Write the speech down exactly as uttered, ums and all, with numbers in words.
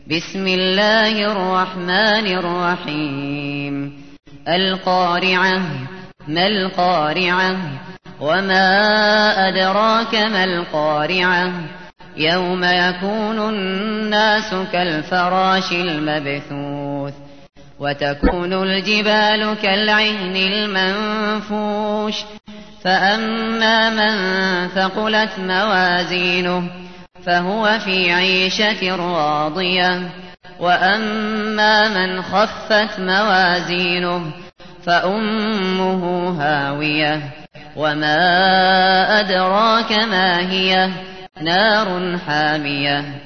بسم الله الرحمن الرحيم القارعة ما القارعة وما أدراك ما القارعة يوم يكون الناس كالفراش المبثوث وتكون الجبال كالعهن المنفوش فأما من ثقلت موازينه فهو في عيشة راضية وأما من خفت موازينه فأمه هاوية وما أدراك ما هي نار حامية